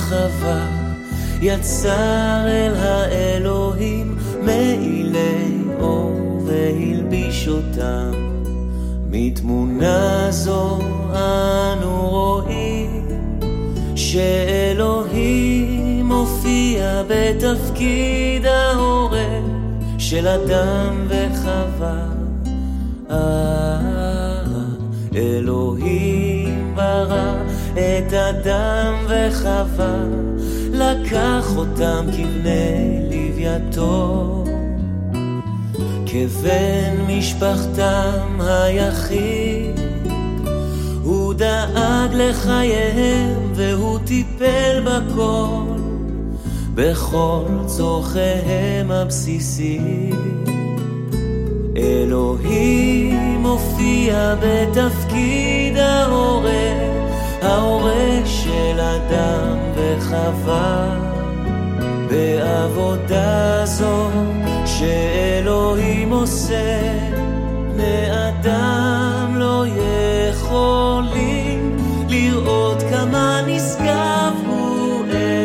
וחווה, יצר אל האלוהים מעילי אור והלביש אותם. מתמונה זו אנו רואים שאלוהים הופיע בתפקיד ההורה של אדם וחווה. אלוהים ברא את אדם וחווה, לקח אותם כבני לווייתו, כבן משפחתם היחיד. הוא דאג לחייהם והוא טיפל בכל צורכיהם הבסיסיים. אלוהים הופיע בתפקיד ההורה של אדם וחווה. בעבודה זו שאלוהים עושה, בני אדם לא יכולים לראות כמה נשגב הוא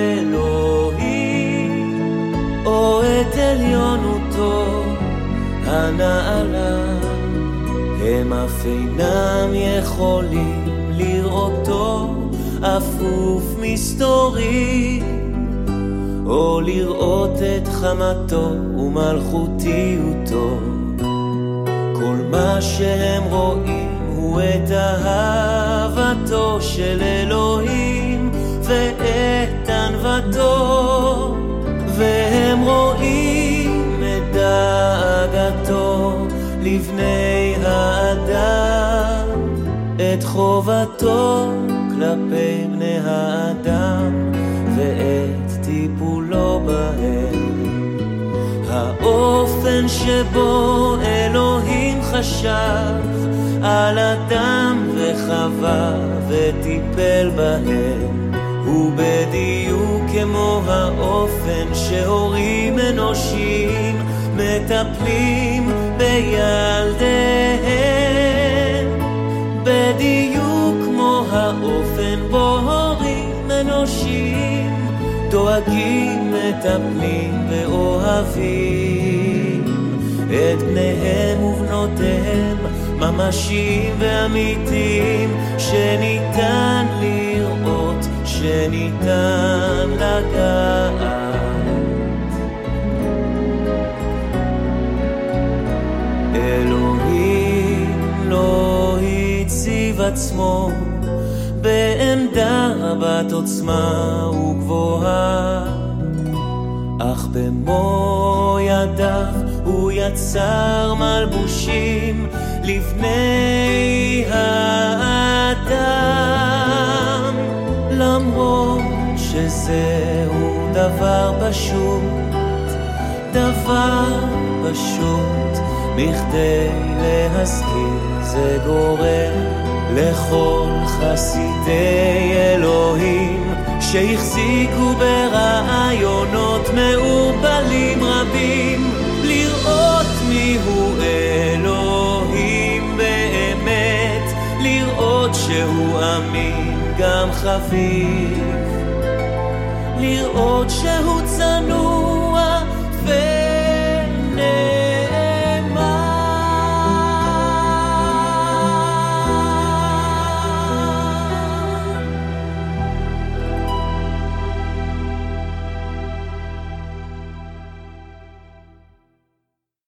אלוהים, או את עליונותו הנעלה. הם אף אינם יכולים לראותו אפוף מסתורי, או לראות את חמתו ומלכותיותו. כל מה שהם רואים הוא את אהבתו של אלוהים ואת ענוותו, והם רואים את דאגתו לבני האדם, את חובתו כלפי בני האדם ואת טיפולו בהם. האופן שבו אלוהים חשב על אדם וחווה וטיפל בהם, הוא בדיוק כמו האופן שהורים אנושיים מטפלים בילדיהם. בדיוק כמו האופן בו הורים אנושיים דואגים, מטפלים ואוהבים את בניהם ובנותיהם, ממשיים ואמיתיים, שניתן לראות, שניתן לגעת. אלוהים לא הציב עצמו בעמדה רבת עוצמה וגבוהה, אך במו ידיו הוא יצר מלבושים לבני האדם. למרות שזהו דבר פשוט מכדי להזכיר, זה גורם לכל חסידי אלוהים שהחזיקו ברעיונות מעורבלים רבים, לראות מיהו אלוהים באמת, לראות שהוא אמין גם חביב, לראות שהוא צנוע